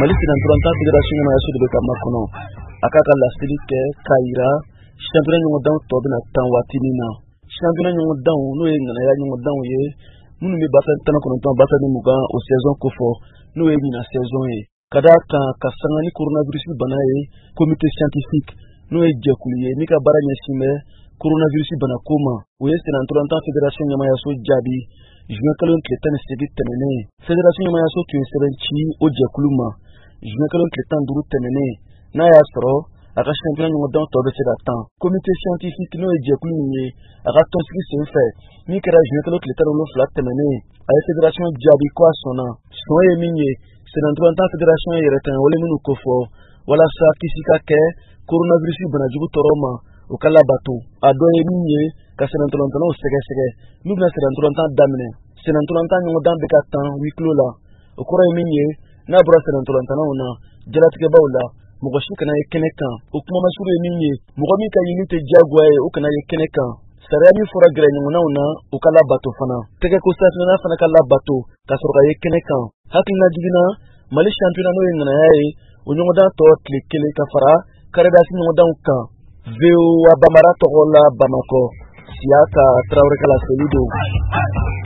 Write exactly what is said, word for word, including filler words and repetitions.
Mali Sinanturanta Fédération ɲɛmayaso de bɛ ka makɔnɔ a k'a ka laseli kɛ k'a yira championnat ɲɔgɔndanw tɔ bɛna tan waati min na. Championnat ɲɔgɔndanw n'o ye ŋanaya ɲɔgɔndanw ye minnu bɛ bafɛn tan ni kɔnɔntɔn bafɛn ni mugan o saison kofɔ n'o ye ɲina saison ye. Ka d'a kan ka sanga ni coronavirus bana ye comité scientifique n'o ye jɛkulu ye min ka baara ɲɛsin bɛ coronavirus banako ma o ye Sinanturanta Fédération ɲɛmayaso jaabi juin kalo tile tan ni seegin tɛmɛnen. Fédération ɲɛmayaso tun ye sɛbɛn ci o jɛkulu ma juin kalo tile tan ni duuru tɛmɛnen n'a y'a sɔrɔ a ka championnat ɲɔgɔndanw tɔ bɛ se ka tan. Comité scientifique n'o ye jɛkulu min ye a ka tɔnsigi sen fɛ min kɛra juin kalo tile tan ni wolonwula tɛmɛnen a ye fédération jaabi ko a sɔnna. Sɔn ye min ye Sinanturanta Fédération yɛrɛ tɛŋɛwale minnu kofɔ walasa kisi ka kɛ coronavirus banajugu tɔɔrɔ ma o ka labato. A dɔ ye min ye ka Sinanturantanaw sɛgɛsɛgɛ n'u bɛna Sinanturantan daminɛ. Sinanturanta ɲɔgɔndan bɛ ka tan huis clos la. O kɔrɔ ye min ye n'a bɔra Sinanturantanaw na jalatigɛbaw la mɔgɔ si kana ye kɛnɛ kan. O kuma masuru ye min ye mɔgɔ min ka ɲini tɛ diyagoya ye o kana ye kɛnɛ kan. Sariya min fɔra gɛrɛɲɔgɔnnaw na o ka labato fana. Tɛgɛko safinɛ fana ka labato ka sɔrɔ ka ye kɛnɛ kan. Hakilina jiginna Mali championnat n'o ye ŋanaya ye o ɲɔgɔndan tɔ tile kelen ka fara karedasi ɲɔgɔndanw kan. V O A Bambara tɔgɔ la Bamakɔ Siyaka Tarawele ka laseli don.